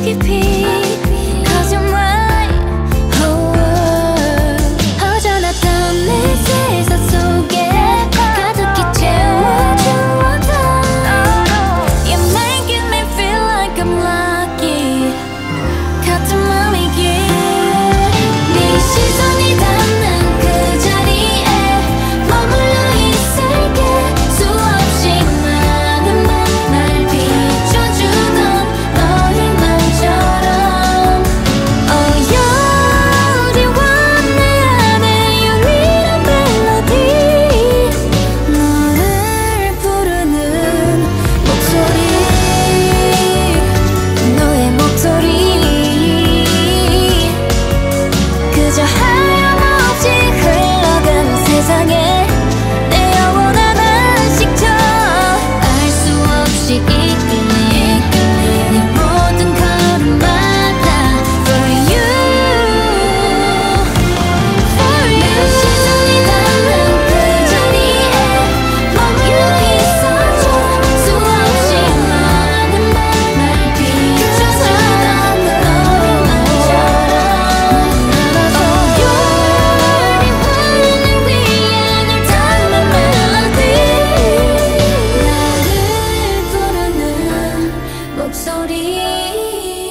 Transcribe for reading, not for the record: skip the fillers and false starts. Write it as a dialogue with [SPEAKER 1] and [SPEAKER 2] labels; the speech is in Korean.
[SPEAKER 1] 깊이 Cause you're mine oh, 허전했던 내 세상 속에 가득히 채워주었던 You making me feel like I'm lucky 같은 맘이길 네 시선이 닿는 그 자리에 머물러 있을게 수없이 많은 날 비춰주던 너의 맘처럼 Oh 여리와 내 안에 유일한 멜로디 너를 부르는 목소리 너의 목소리 그저 하염없이 흘러가는 세상에 내 영혼 하나씩 줘 알 수 없이 이끌린 내 모든 걸음마다 For you For you 내 시선이 닿는 그 자리에 머물러 있어줘 수없이 많은 날 비춰주던 너의 맘처럼 요리 흐르는 위에 널 담은 멜로디 나를 부르는 목소리